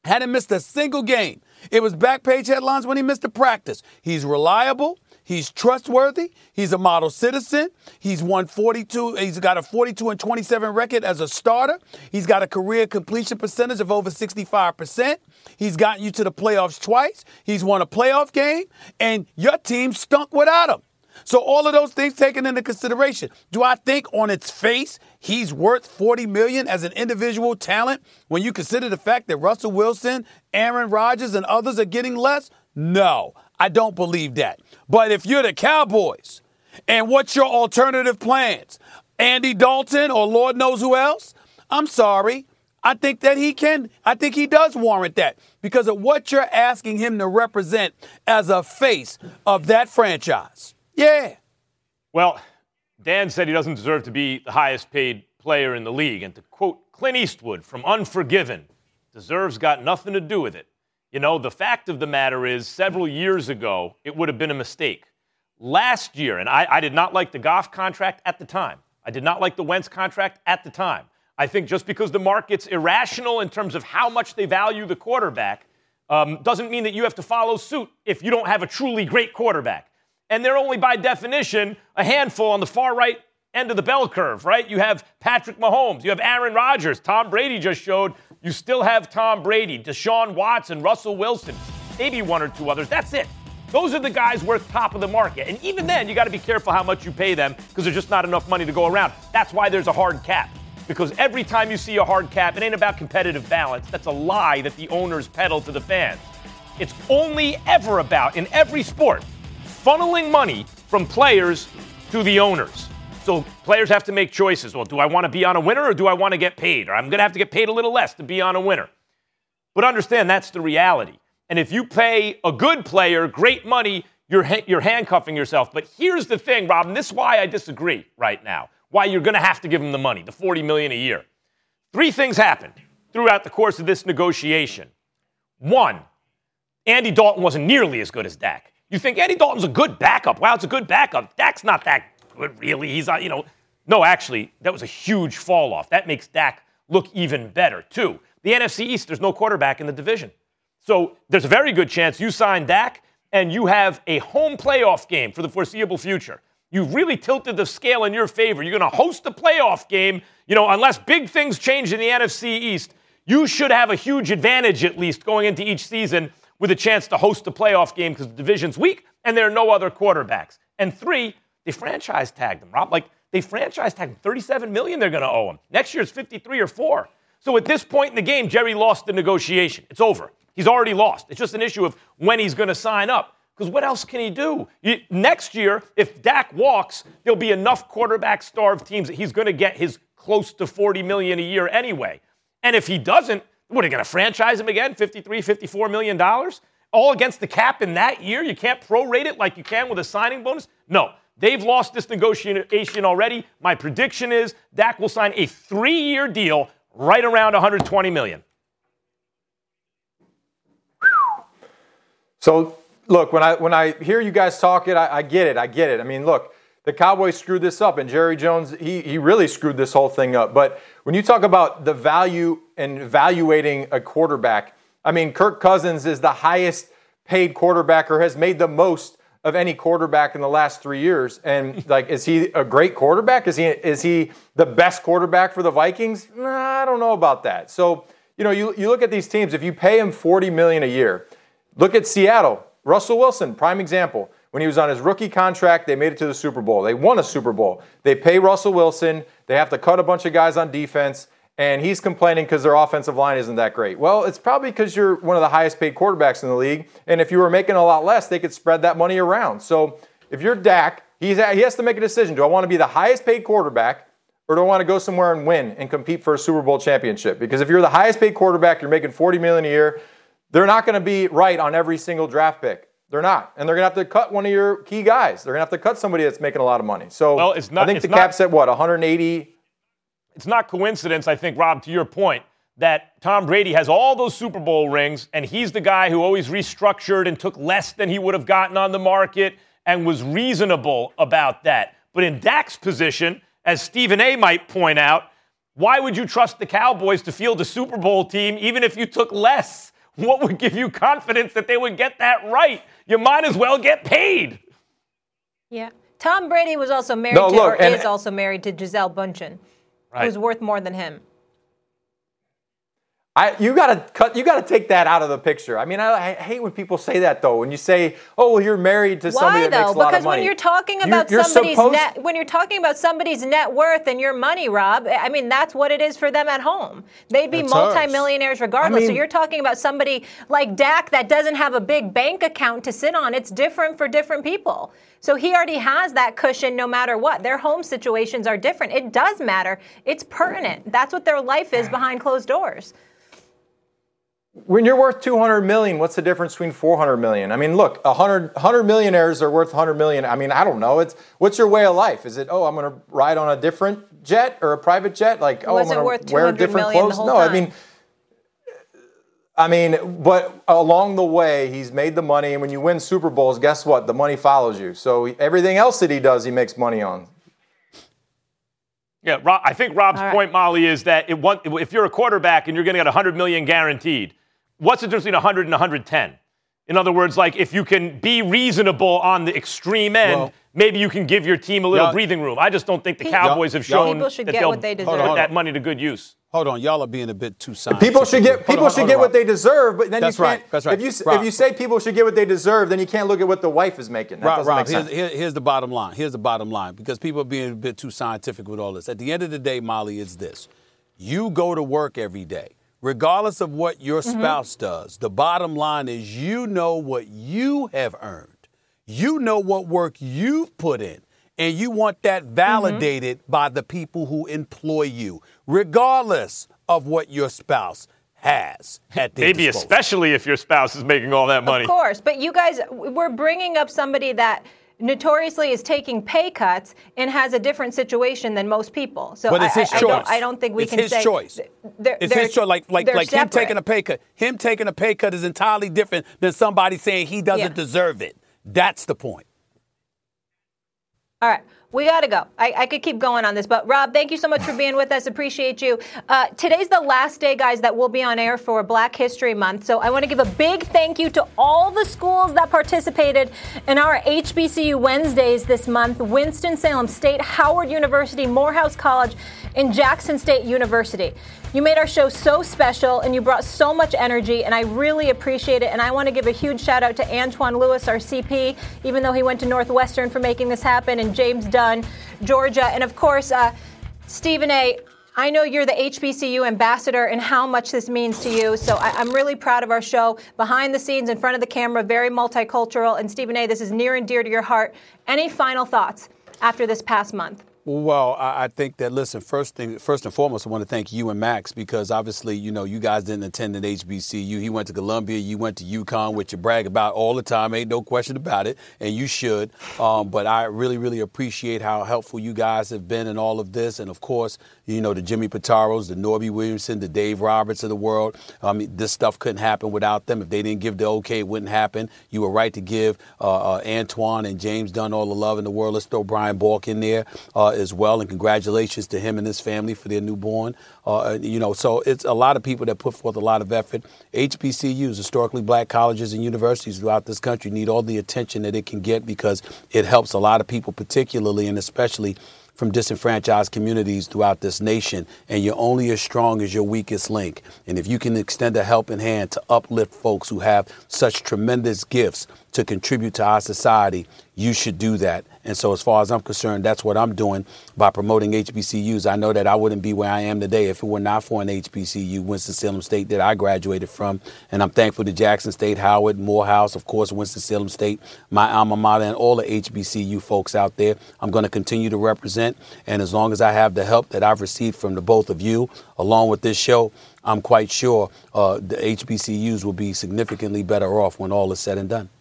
Speaker 3: Hadn't missed a single game. It was back page headlines when he missed a practice. He's reliable. He's trustworthy. He's a model citizen. He's won forty-two. He's got a forty-two and twenty-seven record as a starter. He's got a career completion percentage of over sixty-five percent. He's gotten you to the playoffs twice. He's won a playoff game, and your team stunk without him. So all of those things taken into consideration. Do I think on its face he's worth forty million dollars as an individual talent when you consider the fact that Russell Wilson, Aaron Rodgers, and others are getting less? No, I don't believe that. But if you're the Cowboys and what's your alternative plans? Andy Dalton or Lord knows who else? I'm sorry. I think that he can. I think he does warrant that because of what you're asking him to represent as a face of that franchise. Yeah.
Speaker 4: Well, Dan said he doesn't deserve to be the highest paid player in the league. And to quote Clint Eastwood from Unforgiven, deserves got nothing to do with it. You know, the fact of the matter is several years ago, it would have been a mistake. Last year, and I, I did not like the Goff contract at the time. I did not like the Wentz contract at the time. I think just because the market's irrational in terms of how much they value the quarterback um, doesn't mean that you have to follow suit if you don't have a truly great quarterback. And they're only, by definition, a handful on the far right end of the bell curve, right? You have Patrick Mahomes. You have Aaron Rodgers. Tom Brady just showed you still have Tom Brady, Deshaun Watson, Russell Wilson, maybe one or two others. That's it. Those are the guys worth top of the market. And even then, you got to be careful how much you pay them because there's just not enough money to go around. That's why there's a hard cap. Because every time you see a hard cap, it ain't about competitive balance. That's a lie that the owners peddle to the fans. It's only ever about, in every sport, funneling money from players to the owners. So players have to make choices. Well, do I want to be on a winner or do I want to get paid? Or I'm going to have to get paid a little less to be on a winner. But understand that's the reality. And if you pay a good player great money, you're, ha- you're handcuffing yourself. But here's the thing, Rob, and this is why I disagree right now, why you're going to have to give him the money, the forty million dollars a year. Three things happened throughout the course of this negotiation. One, Andy Dalton wasn't nearly as good as Dak. You think Andy Dalton's a good backup. Wow, it's a good backup. Dak's not that good, really. He's, uh, you know. No, actually, that was a huge fall off. That makes Dak look even better, too. The N F C East, there's no quarterback in the division. So there's a very good chance you sign Dak and you have a home playoff game for the foreseeable future. You've really tilted the scale in your favor. You're going to host a playoff game. You know, unless big things change in the N F C East, you should have a huge advantage, at least, going into each season with a chance to host a playoff game because the division's weak and there are no other quarterbacks. And three, they franchise tagged him, Rob. Like, they franchise tagged him. thirty-seven million dollars they're going to owe him. Next year it's fifty-three or four. So at this point in the game, Jerry lost the negotiation. It's over. He's already lost. It's just an issue of when he's going to sign up. Because what else can he do? You, next year, if Dak walks, there'll be enough quarterback-starved teams that he's going to get his close to forty million dollars a year anyway. And if he doesn't, what, are you going to franchise him again, fifty-three, fifty-four million dollars? All against the cap in that year? You can't prorate it like you can with a signing bonus? No. They've lost this negotiation already. My prediction is Dak will sign a three-year deal right around one hundred twenty million dollars.
Speaker 8: So, look, when I when I hear you guys talk it, I, I get it. I get it. I mean, look, the Cowboys screwed this up, and Jerry Jones, he he really screwed this whole thing up. But when you talk about the value and evaluating a quarterback, I mean, Kirk Cousins is the highest paid quarterback or has made the most of any quarterback in the last three years. And, like, is he a great quarterback? Is he is he the best quarterback for the Vikings? Nah, I don't know about that. So, you know, you, you look at these teams, if you pay him forty million dollars a year, look at Seattle. Russell Wilson, prime example. When he was on his rookie contract, they made it to the Super Bowl. They won a Super Bowl. They pay Russell Wilson. They have to cut a bunch of guys on defense. And he's complaining because their offensive line isn't that great. Well, it's probably because you're one of the highest paid quarterbacks in the league. And if you were making a lot less, they could spread that money around. So if you're Dak, he's, he has to make a decision. Do I want to be the highest paid quarterback or do I want to go somewhere and win and compete for a Super Bowl championship? Because if you're the highest paid quarterback, you're making forty million dollars a year, they're not going to be right on every single draft pick. They're not. And they're going to have to cut one of your key guys. They're going to have to cut somebody that's making a lot of money. So well, it's not, I think the cap's at what, one hundred eighty?
Speaker 4: It's not coincidence, I think, Rob, to your point, that Tom Brady has all those Super Bowl rings, and he's the guy who always restructured and took less than he would have gotten on the market and was reasonable about that. But in Dak's position, as Stephen A. might point out, Why would you trust the Cowboys to field a Super Bowl team even if you took less? What would give you confidence that they would get that right? You might as well get paid.
Speaker 2: Yeah. Tom Brady was also married
Speaker 8: no,
Speaker 2: to,
Speaker 8: look,
Speaker 2: or
Speaker 8: and,
Speaker 2: is also married to Gisele Bündchen,
Speaker 4: right.
Speaker 2: who's worth more than him.
Speaker 8: I, you gotta cut. You gotta take that out of the picture. I mean, I, I hate when people say that though. When you say, "Oh, well, you're married to
Speaker 2: Why,
Speaker 8: somebody that
Speaker 2: though?
Speaker 8: makes a lot
Speaker 2: Because
Speaker 8: of money,"
Speaker 2: when you're talking about
Speaker 8: you're, you're
Speaker 2: somebody's
Speaker 8: supposed-
Speaker 2: net, when you're talking about somebody's net worth and your money, Rob, I mean, that's what it is for them at home. They'd be
Speaker 3: It's
Speaker 2: multimillionaires regardless.
Speaker 8: I mean,
Speaker 2: so you're talking about somebody like Dak that doesn't have a big bank account to sit on. It's different for different people. So he already has that cushion no matter what. Their home situations are different. It does matter. It's pertinent. That's what their life is behind closed doors.
Speaker 8: When you're worth two hundred million, what's the difference between four hundred million? I mean, look, one hundred, one hundred millionaires are worth one hundred million. I mean, I don't know. It's what's your way of life? Is it, oh, I'm going to ride on a different jet or a private jet? Like, oh, I'm going to wear different clothes? No, I mean, I mean, but along the way, he's made the money. And when you win Super Bowls, guess what? The money follows you. So everything else that he does, he makes money on.
Speaker 4: Yeah, Rob, I think Rob's
Speaker 2: right.
Speaker 4: point, Molly, is that it, if you're a quarterback and you're going to get one hundred million dollars guaranteed, what's the difference between one hundred and one hundred ten? In other words, like if you can be reasonable on the extreme end, well, maybe you can give your team a little breathing room. I just don't think the Cowboys have shown
Speaker 2: people should
Speaker 4: that
Speaker 2: get
Speaker 4: they'll
Speaker 2: what they deserve.
Speaker 4: put that money to good use.
Speaker 3: Hold on, y'all are being a bit too scientific.
Speaker 8: People should get people
Speaker 3: on,
Speaker 8: should get
Speaker 3: on,
Speaker 8: what they deserve, but then
Speaker 3: That's
Speaker 8: you can't.
Speaker 3: Right. That's right.
Speaker 8: If you
Speaker 3: Rob,
Speaker 8: if you say people should get what they deserve, then you can't look at what the wife is making. That
Speaker 3: Rob,
Speaker 8: doesn't
Speaker 3: Rob
Speaker 8: make sense.
Speaker 3: here's, here, here's the bottom line. Here's the bottom line because people are being a bit too scientific with all this. At the end of the day, Molly, it's this: you go to work every day, regardless of what your mm-hmm. spouse does. The bottom line is you know what you have earned. You know what work you've put in. And you want that validated mm-hmm. by the people who employ you, regardless of what your spouse has at their
Speaker 4: Maybe
Speaker 3: disposal.
Speaker 4: Especially if your spouse is making all that money.
Speaker 2: Of course, but you guys, we're bringing up somebody that notoriously is taking pay cuts and has a different situation than most people. So
Speaker 3: but it's
Speaker 2: I,
Speaker 3: his
Speaker 2: I,
Speaker 3: choice.
Speaker 2: I, don't, I don't think we
Speaker 3: it's
Speaker 2: can
Speaker 3: his
Speaker 2: say
Speaker 3: choice.
Speaker 2: They're,
Speaker 3: it's
Speaker 2: they're,
Speaker 3: his choice. Like like like
Speaker 2: separate.
Speaker 3: him taking a pay cut. Him taking a pay cut is entirely different than somebody saying he doesn't
Speaker 2: yeah.
Speaker 3: deserve it. That's the point.
Speaker 2: All right. We got to go. I, I could keep going on this, but Rob, thank you so much for being with us. Appreciate you. Uh, today's the last day, guys, that we'll be on air for Black History Month. So I want to give a big thank you to all the schools that participated in our H B C U Wednesdays this month. Winston-Salem State, Howard University, Morehouse College, and Jackson State University. You made our show so special, and you brought so much energy, and I really appreciate it. And I want to give a huge shout out to Antoine Lewis, our C P, even though he went to Northwestern, for making this happen, and James Dunn, Georgia, and of course, uh, Stephen A. I know you're the H B C U ambassador and how much this means to you. So I, I'm really proud of our show. Behind the scenes, in front of the camera, very multicultural. And Stephen A., this is near and dear to your heart. Any final thoughts after this past month?
Speaker 3: Well, I think that, listen, first thing, first and foremost, I want to thank you and Max because obviously, you know, you guys didn't attend an H B C U. He went to Columbia. You went to UConn, which you brag about all the time. Ain't no question about it. And you should. Um, but I really, really appreciate how helpful you guys have been in all of this. And, of course, you know, the Jimmy Pitaros, the Norby Williamson, the Dave Roberts of the world. I mean, this stuff couldn't happen without them. If they didn't give the okay, it wouldn't happen. You were right to give uh, uh, Antoine and James Dunn all the love in the world. Let's throw Brian Balk in there uh, as well. And congratulations. Congratulations to him and his family for their newborn. Uh, you know, so it's a lot of people that put forth a lot of effort. H B C Us, historically black colleges and universities throughout this country, need all the attention that it can get because it helps a lot of people, particularly and especially from disenfranchised communities throughout this nation. And you're only as strong as your weakest link. And if you can extend a helping hand to uplift folks who have such tremendous gifts to contribute to our society, you should do that. And so as far as I'm concerned, that's what I'm doing by promoting H B C Us. I know that I wouldn't be where I am today if it were not for an H B C U, Winston-Salem State, that I graduated from. And I'm thankful to Jackson State, Howard, Morehouse, of course, Winston-Salem State, my alma mater, and all the H B C U folks out there. I'm going to continue to represent. And as long as I have the help that I've received from the both of you, along with this show, I'm quite sure uh, the H B C Us will be significantly better off when all is said and done.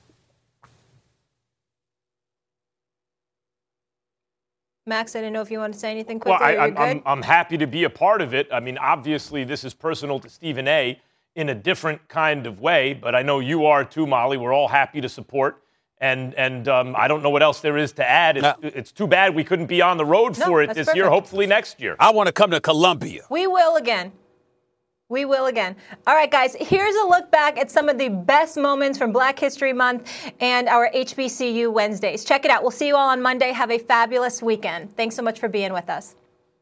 Speaker 2: Max, I didn't know if you wanted to say anything quickly.
Speaker 4: Well, I,
Speaker 2: You're
Speaker 4: I'm,
Speaker 2: good?
Speaker 4: I'm, I'm happy to be a part of it. I mean, obviously, this is personal to Stephen A. in a different kind of way, but I know you are too, Molly. We're all happy to support And and um, I don't know what else there is to add. It's,
Speaker 3: No.
Speaker 4: it's too bad we couldn't be on the road
Speaker 2: No,
Speaker 4: for it
Speaker 2: that's
Speaker 4: this
Speaker 2: perfect.
Speaker 4: year. Hopefully next year.
Speaker 3: I want to come to Columbia.
Speaker 2: We will again. We will again. All right, guys, here's a look back at some of the best moments from Black History Month and our H B C U Wednesdays. Check it out. We'll see you all on Monday. Have a fabulous weekend. Thanks so much for being with us.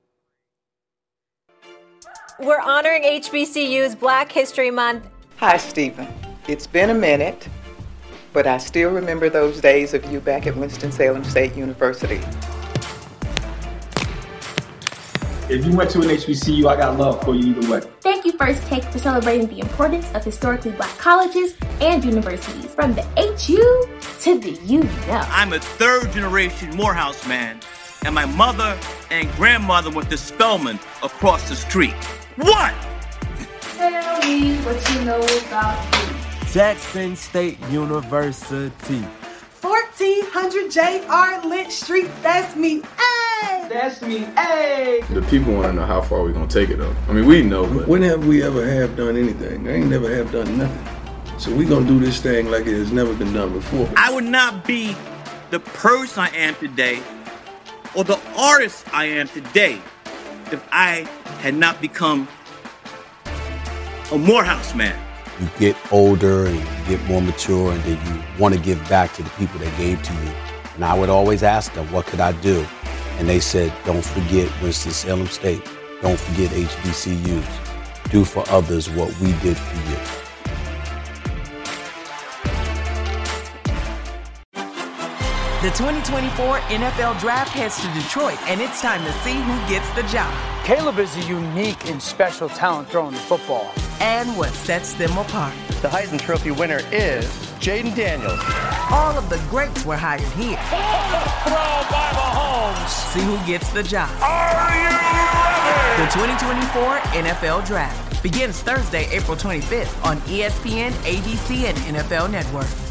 Speaker 2: We're honoring H B C U's Black History Month.
Speaker 9: Hi, Stephen. It's been a minute, but I still remember those days of you back at Winston-Salem State University.
Speaker 10: If you went to an H B C U, I got love for you either way.
Speaker 11: Thank you, First Take, for celebrating the importance of historically Black colleges and universities. From the H U to the U N O.
Speaker 12: I'm a third-generation Morehouse man, and my mother and grandmother went to Spelman across the street. What?
Speaker 11: Tell me what you know about me.
Speaker 13: Jackson State University.
Speaker 14: fourteen hundred J R Lynch Street, that's me, hey!
Speaker 7: That's me, hey!
Speaker 15: The people want to know how far we're going to take it, though. I mean, we know, but when have we ever have done anything? I ain't never have done nothing. So we're going to do this thing like it has never been done before.
Speaker 12: I would not be the person I am today or the artist I am today if I had not become a Morehouse man.
Speaker 3: You get older and you get more mature, and then you want to give back to the people that gave to you. And I would always ask them, what could I do? And they said, don't forget Winston-Salem State. Don't forget H B C Us. Do for others what we did for you.
Speaker 16: The twenty twenty-four N F L Draft heads to Detroit, and it's time to see who gets the job.
Speaker 7: Caleb is a unique and special talent throwing the football.
Speaker 16: And what sets them apart.
Speaker 17: The Heisman Trophy winner is Jaden Daniels.
Speaker 16: All of the greats were hired here.
Speaker 4: Throw by Mahomes.
Speaker 16: See who gets the job.
Speaker 4: Are you ready?
Speaker 16: The twenty twenty-four N F L Draft begins Thursday, April twenty-fifth on E S P N, A B C, and N F L Network.